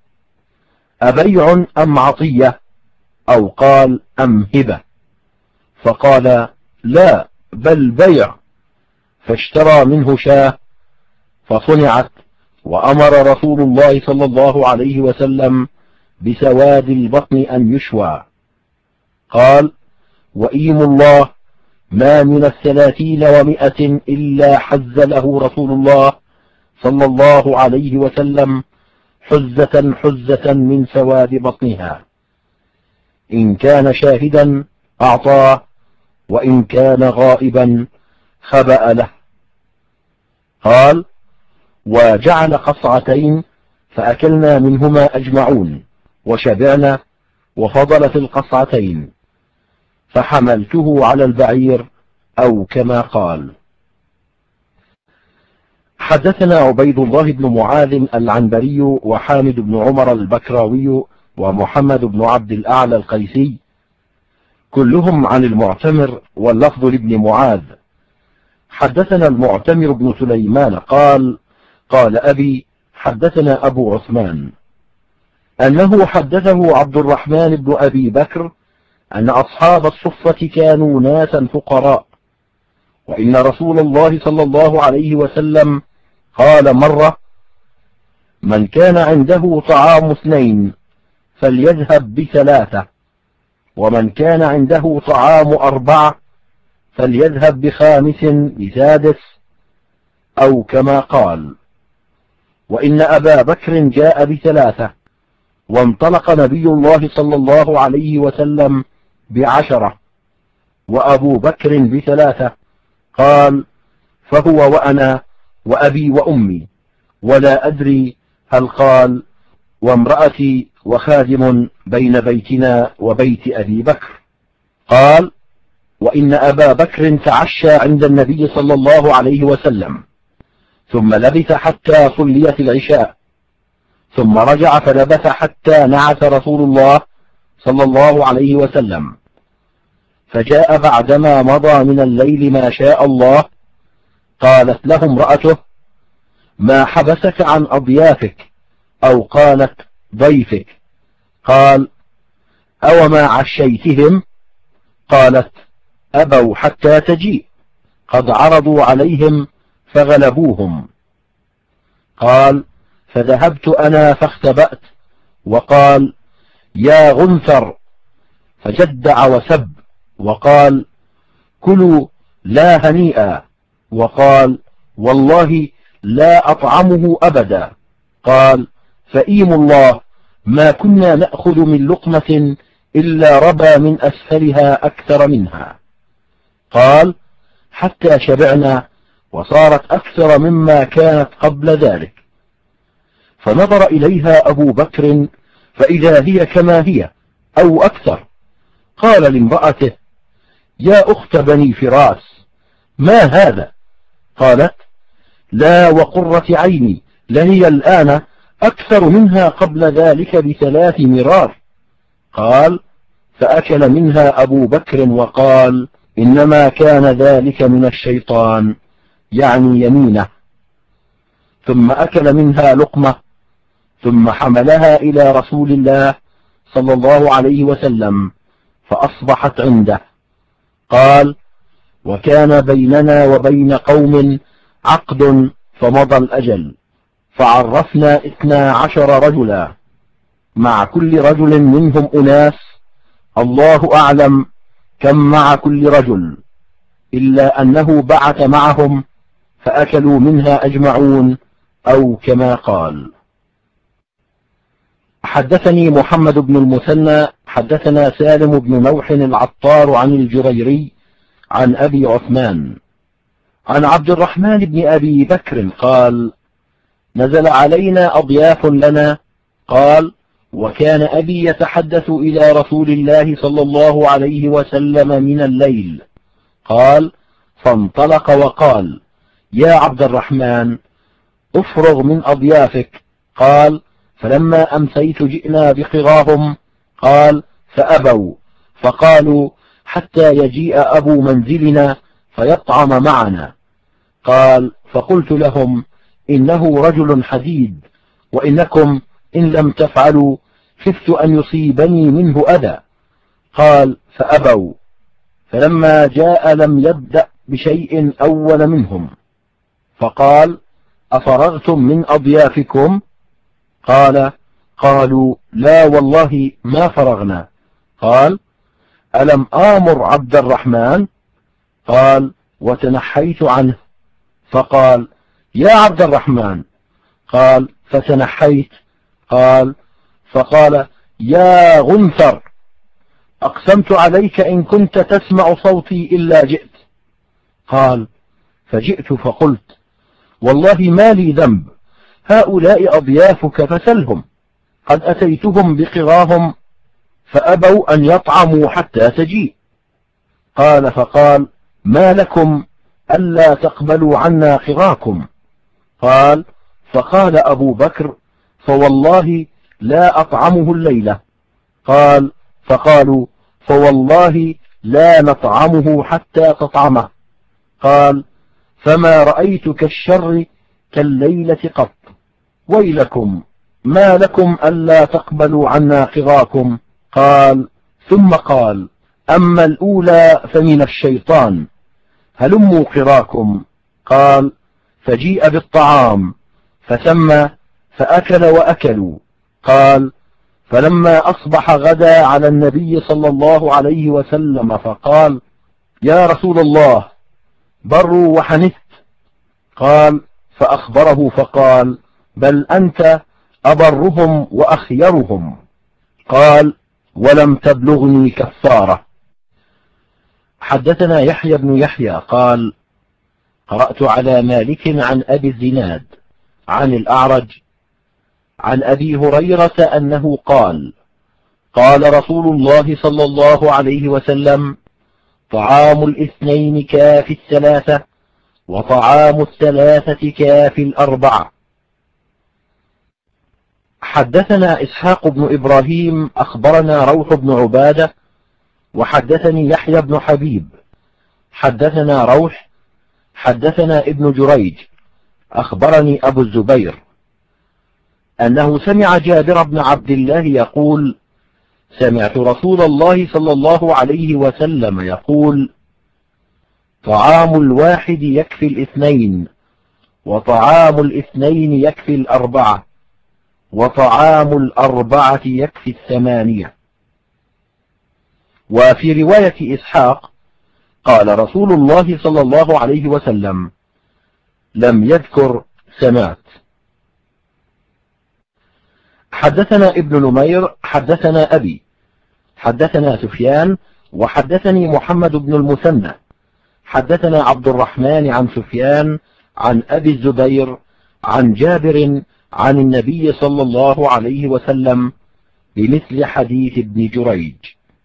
أبيع أم عطية؟ أو قال أم هبة؟ فقال: لا بل بيع. فاشترى منه شاة فصنعت، وأمر رسول الله صلى الله عليه وسلم بسواد البطن أن يشوى. قال: وإيم الله ما من الثلاثين ومائة إلا حز له رسول الله صلى الله عليه وسلم حزة حزة من سواد بطنها، إن كان شاهدا أعطاه وإن كان غائبا خبأ له. قال: وجعل قصعتين فأكلنا منهما أجمعون وشبعنا، وفضلت القصعتين فحملته على البعير أو كما قال. حدثنا عبيد الله بن معاذ العنبري وحامد بن عمر البكراوي ومحمد بن عبد الأعلى القيسي كلهم عن المعتمر، واللفظ لابن معاذ. حدثنا المعتمر بن سليمان قال: قال أبي حدثنا أبو عثمان أنه حدثه عبد الرحمن بن أبي بكر أن أصحاب الصفة كانوا ناسا فقراء، وإن رسول الله صلى الله عليه وسلم قال مرة: من كان عنده طعام اثنين فليذهب بثلاثة، ومن كان عنده طعام أربعة فليذهب بخامس بسادس، أو كما قال. وإن أبا بكر جاء بثلاثة، وانطلق نبي الله صلى الله عليه وسلم بعشرة، وأبو بكر بثلاثة، قال: فهو وأنا وأبي وأمي، ولا أدري هل قال وامرأتي وخادم بين بيتنا وبيت أبي بكر. قال: وإن أبا بكر تعشى عند النبي صلى الله عليه وسلم، ثم لبث حتى صليت العشاء، ثم رجع فلبث حتى نعس رسول الله صلى الله عليه وسلم، فجاء بعدما مضى من الليل ما شاء الله. قالت له امرأته: ما حبسك عن أضيافك؟ أو قالت ضيفك؟ قال: أو ما عشيتهم؟ قالت: أبوا حتى تجيء، قد عرضوا عليهم فغلبوهم. قال: فذهبت أنا فاختبأت، وقال: يا غنثر، فجدع وسب، وقال: كلوا لا هنيئا، وقال: والله لا أطعمه أبدا. قال: فإيم الله ما كنا نأخذ من لقمة إلا ربى من أسفلها أكثر منها. قال: حتى شبعنا وصارت أكثر مما كانت قبل ذلك. فنظر إليها أبو بكر فإذا هي كما هي أو أكثر. قال لامرأته: يا أخت بني فراس، ما هذا؟ قالت: لا وقرة عيني، لهي الآن أكثر منها قبل ذلك بثلاث مرار. قال: فأكل منها أبو بكر وقال: إنما كان ذلك من الشيطان، يعني يمينه. ثم أكل منها لقمة، ثم حملها إلى رسول الله صلى الله عليه وسلم فأصبحت عنده. قال: وكان بيننا وبين قوم عقد فمضى الأجل، فعرفنا اثنا عشر رجلا، مع كل رجل منهم أناس الله أعلم كم مع كل رجل، إلا أنه بعث معهم فأكلوا منها أجمعون، أو كما قال. حدثني محمد بن المثنى حدثنا سالم بن نوح العطار عن الجريري عن أبي عثمان عن عبد الرحمن بن أبي بكر قال: نزل علينا أضياف لنا. قال: وكان أبي يتحدث إلى رسول الله صلى الله عليه وسلم من الليل. قال: فانطلق وقال: يا عبد الرحمن، افرغ من أضيافك. قال: فلما أمسيت جئنا بقراهم. قال: فأبوا، فقالوا: حتى يجيء أبو منزلنا فيطعم معنا. قال: فقلت لهم: إنه رجل حديد، وإنكم إن لم تفعلوا خفت أن يصيبني منه أذى. قال: فأبوا. فلما جاء لم يبدأ بشيء أول منهم، فقال: أفرغتم من أضيافكم؟ قال: قالوا: لا والله ما فرغنا. قال: ألم آمر عبد الرحمن؟ قال: وتنحيت عنه. فقال: يا عبد الرحمن. قال: فتنحيت. قال: فقال: يا غنثر، أقسمت عليك إن كنت تسمع صوتي إلا جئت. قال: فجئت فقلت: والله ما لي ذنب، هؤلاء أضيافك فسلهم، قد أتيتهم بقراهم فأبوا أن يطعموا حتى تجيء. قال: فقال: ما لكم ألا تقبلوا عنا قراكم؟ قال: فقال أبو بكر: فوالله لا أطعمه الليلة. قال: فقالوا: فوالله لا نطعمه حتى تطعمه. قال: فما رأيت كالشر كالليلة قط، ويلكم ما لكم ألا تقبلوا عنا قراكم؟ قال: ثم قال: أما الأولى فمن الشيطان، هلموا قراكم. قال: فجيء بالطعام فسمى فأكل وأكلوا. قال: فلما أصبح غدا على النبي صلى الله عليه وسلم فقال: يا رسول الله، بروا وحنثت. قال: فأخبره فقال: بل أنت أبرهم وأخيرهم. قال: ولم تبلغني كفارة. حدثنا يحيى بن يحيى قال: قرأت على مالك عن أبي الزناد عن الأعرج عن أبي هريرة أنه قال: قال رسول الله صلى الله عليه وسلم: طعام الاثنين كافي الثلاثة، وطعام الثلاثة كافي الأربعة. حدثنا إسحاق بن إبراهيم أخبرنا روح بن عبادة وحدثني يحيى بن حبيب حدثنا روح حدثنا ابن جريج أخبرني أبو الزبير أنه سمع جابر بن عبد الله يقول: سمعت رسول الله صلى الله عليه وسلم يقول: طعام الواحد يكفي الاثنين، وطعام الاثنين يكفي الأربعة، وطعام الأربعة يكفي الثمانية. وفي رواية إسحاق قال رسول الله صلى الله عليه وسلم: لم يذكر سمعت. حدثنا ابن نمير حدثنا أبي حدثنا سفيان وحدثني محمد بن المثنى حدثنا عبد الرحمن عن سفيان عن أبي الزبير عن جابر عن النبي صلى الله عليه وسلم بمثل حديث ابن جريج.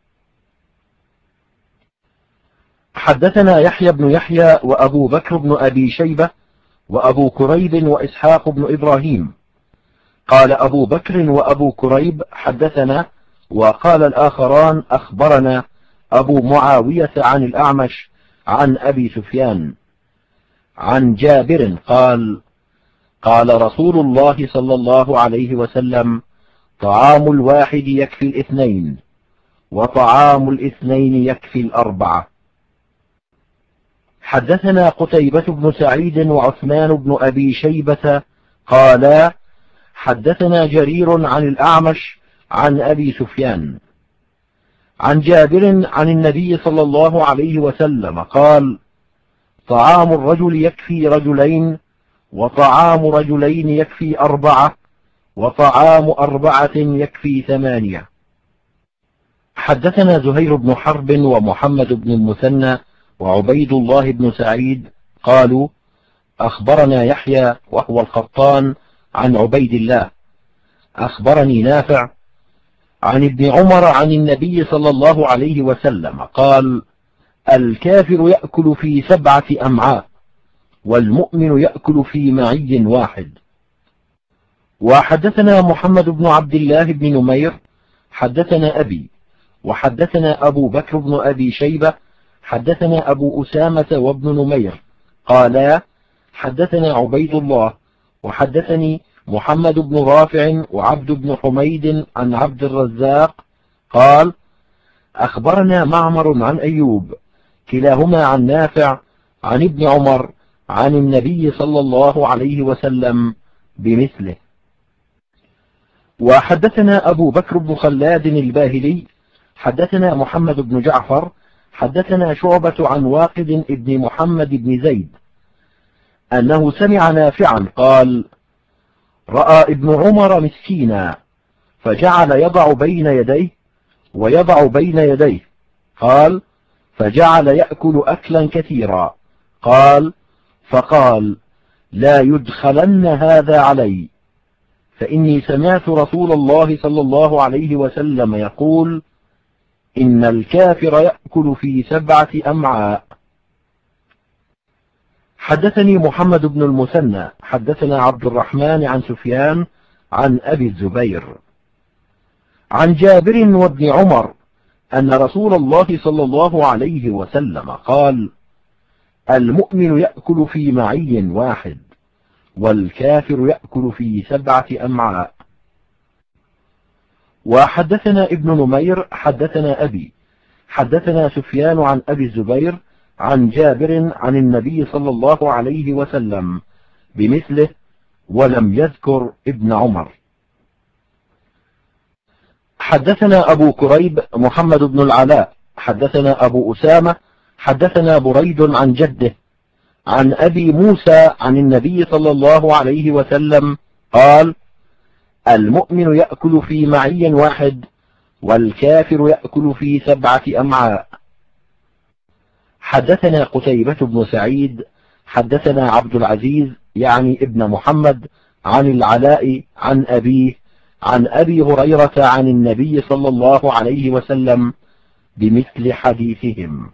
حدثنا يحيى بن يحيى وأبو بكر بن أبي شيبة وأبو كريب وإسحاق بن إبراهيم. قال أبو بكر وأبو كريب حدثنا، وقال الآخران أخبرنا أبو معاوية عن الأعمش عن أبي سفيان عن جابر قال: قال رسول الله صلى الله عليه وسلم: طعام الواحد يكفي الاثنين، وطعام الاثنين يكفي الأربعة. حدثنا قتيبة بن سعيد وعثمان بن أبي شيبة قالا: حدثنا جرير عن الأعمش عن أبي سفيان عن جابر عن النبي صلى الله عليه وسلم قال: طعام الرجل يكفي رجلين، وطعام رجلين يكفي أربعة، وطعام أربعة يكفي ثمانية. حدثنا زهير بن حرب ومحمد بن المثنى وعبيد الله بن سعيد قالوا: أخبرنا يحيى وهو القطان عن عبيد الله أخبرني نافع عن ابن عمر عن النبي صلى الله عليه وسلم قال: الكافر يأكل في سبعة أمعاء، والمؤمن يأكل في معي واحد. وحدثنا محمد بن عبد الله بن نمير حدثنا أبي وحدثنا أبو بكر بن أبي شيبة حدثنا أبو أسامة وابن نمير قالا: حدثنا عبيد الله وحدثني محمد بن رافع وعبد بن حميد عن عبد الرزاق قال: أخبرنا معمر عن أيوب كلاهما عن نافع عن ابن عمر عن النبي صلى الله عليه وسلم بمثله. وحدثنا أبو بكر بن خلاد الباهلي حدثنا محمد بن جعفر حدثنا شعبة عن واقد ابن محمد بن زيد أنه سمع نافعا قال: رأى ابن عمر مسكينا فجعل يضع بين يديه ويضع بين يديه، قال: فجعل يأكل أكلا كثيرا، قال: فقال: لا يدخلن هذا علي، فإني سمعت رسول الله صلى الله عليه وسلم يقول: إن الكافر يأكل في سبعة أمعاء. حدثني محمد بن المثنى حدثنا عبد الرحمن عن سفيان عن أبي الزبير عن جابر وابن عمر أن رسول الله صلى الله عليه وسلم قال: المؤمن يأكل في معي واحد، والكافر يأكل في سبعة أمعاء. وحدثنا ابن نمير حدثنا أبي حدثنا سفيان عن أبي الزبير عن جابر عن النبي صلى الله عليه وسلم بمثله، ولم يذكر ابن عمر. حدثنا أبو كريب محمد بن العلاء حدثنا أبو أسامة حدثنا بريد عن جده عن أبي موسى عن النبي صلى الله عليه وسلم قال: المؤمن يأكل في معي واحد، والكافر يأكل في سبعة أمعاء. حدثنا قتيبة بن سعيد حدثنا عبد العزيز يعني ابن محمد عن العلاء عن أبيه عن أبي هريرة عن النبي صلى الله عليه وسلم بمثل حديثهم.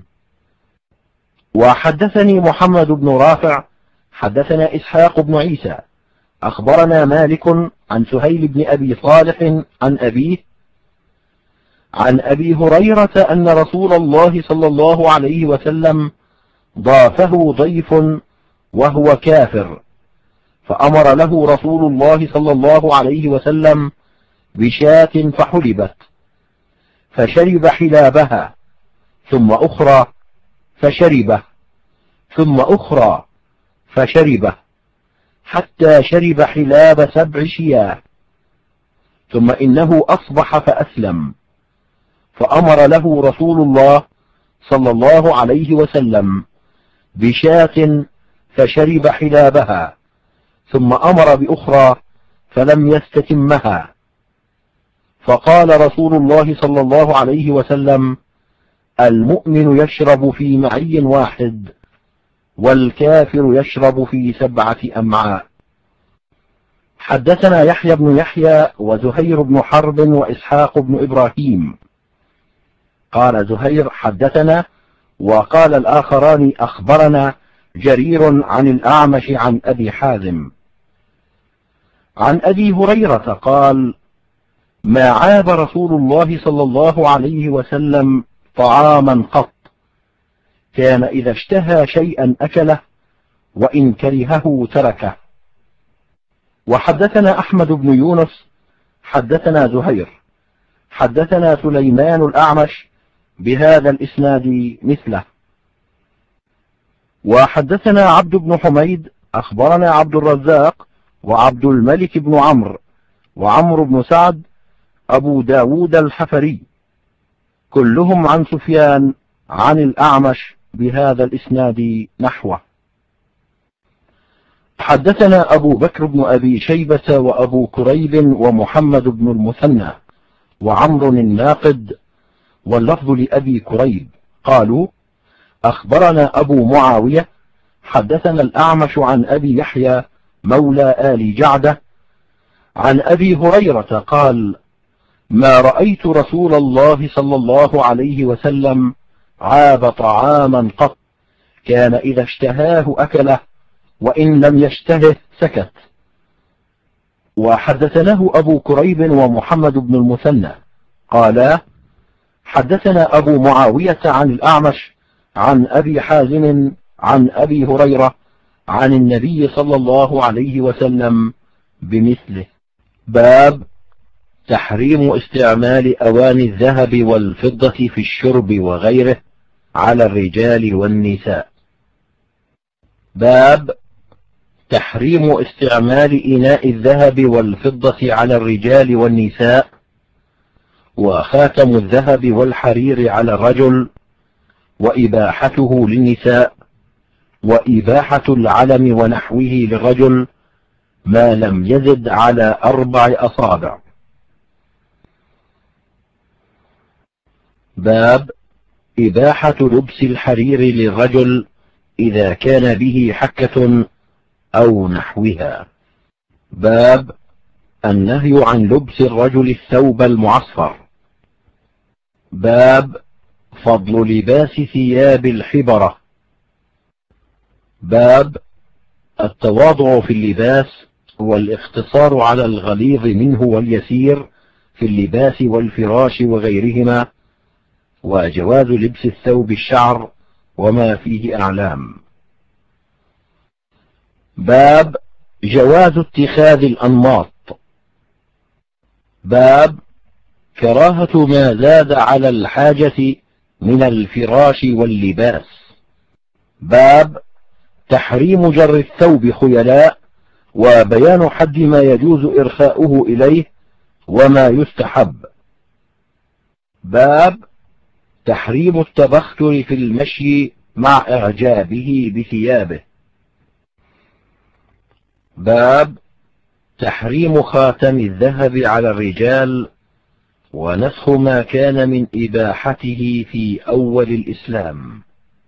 وحدثني محمد بن رافع حدثنا إسحاق بن عيسى أخبرنا مالك عن سهيل بن أبي صالح عن أبيه عن أبي هريرة أن رسول الله صلى الله عليه وسلم ضافه ضيف وهو كافر، فأمر له رسول الله صلى الله عليه وسلم بشاة فحلبت، فشرب حلابها، ثم أخرى فشربه، ثم أخرى فشربه، حتى شرب حلاب سبع شياه، ثم إنه أصبح فأسلم، فأمر له رسول الله صلى الله عليه وسلم بشاة فشرب حلابها، ثم أمر بأخرى فلم يستتمها، فقال رسول الله صلى الله عليه وسلم: المؤمن يشرب في معي واحد، والكافر يشرب في سبعة أمعاء. حدثنا يحيى بن يحيى وزهير بن حرب وإسحاق بن إبراهيم. قال زهير: حدثنا، وقال الآخران: أخبرنا جرير عن الأعمش عن أبي حازم عن أبي هريرة قال: ما عاب رسول الله صلى الله عليه وسلم طعاما قط، كان إذا اشتهى شيئا أكله، وإن كرهه تركه. وحدثنا أحمد بن يونس حدثنا زهير حدثنا سليمان الأعمش بهذا الإسناد مثله. وحدثنا عبد بن حميد أخبرنا عبد الرزاق وعبد الملك بن عمرو وعمرو بن سعد أبو داود الحفري، كلهم عن سفيان عن الأعمش بهذا الإسناد نحوه. حدثنا أبو بكر بن أبي شيبة وأبو كريب ومحمد بن المثنى وعمر الناقد، واللفظ لأبي كريب، قالوا: أخبرنا أبو معاوية حدثنا الأعمش عن أبي يحيى مولى آل جعدة عن أبي هريرة قال: ما رأيت رسول الله صلى الله عليه وسلم عاب طعاما قط، كان إذا اشتهاه أكله، وإن لم يشتهه سكت. وحدثناه أبو كريب ومحمد بن المثنى قالا: حدثنا أبو معاوية عن الأعمش عن أبي حازم عن أبي هريرة عن النبي صلى الله عليه وسلم بمثله. باب تحريم استعمال أواني الذهب والفضة في الشرب وغيره على الرجال والنساء. باب تحريم استعمال إناء الذهب والفضة على الرجال والنساء، وخاتم الذهب والحرير على الرجل، وإباحته للنساء، وإباحة العلم ونحوه للرجل ما لم يزد على أربع أصابع. باب إباحة لبس الحرير للرجل إذا كان به حكة أو نحوها. باب النهي عن لبس الرجل الثوب المعصفر. باب فضل لباس ثياب الحبرة. باب التواضع في اللباس والاقتصار على الغليظ منه واليسير في اللباس والفراش وغيرهما، وجواز لبس الثوب الشعر وما فيه أعلام. باب جواز اتخاذ الأنماط. باب كراهة ما زاد على الحاجة من الفراش واللباس. باب تحريم جر الثوب خيلاء، وبيان حد ما يجوز إرخاؤه إليه وما يستحب. باب تحريم التبختر في المشي مع إعجابه بثيابه. باب تحريم خاتم الذهب على الرجال، ونسخ ما كان من إباحته في أول الإسلام.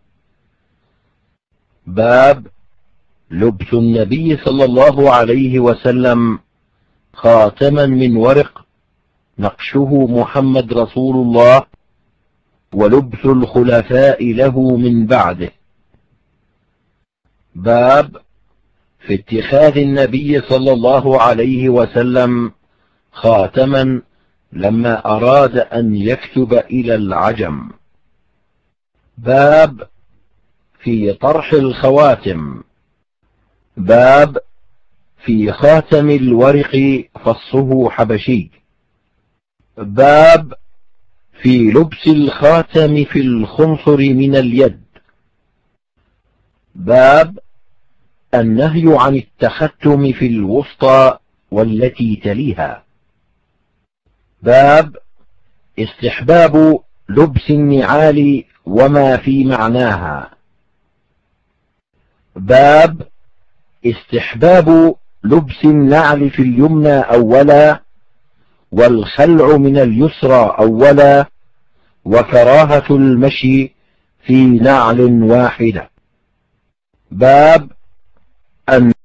باب لبس النبي صلى الله عليه وسلم خاتما من ورق نقشه محمد رسول الله، ولبس الخلفاء له من بعده. باب في اتخاذ النبي صلى الله عليه وسلم خاتما لما أراد أن يكتب إلى العجم. باب في طرح الخواتم. باب في خاتم الورق فصه حبشي. باب في لبس الخاتم في الخنصر من اليد. باب النهي عن التختم في الوسطى والتي تليها. باب استحباب لبس النعال وما في معناها. باب استحباب لبس النعل في اليمنى أولا، والخلع من اليسرى أولا، وكراهة المشي في نعل واحدة. باب أن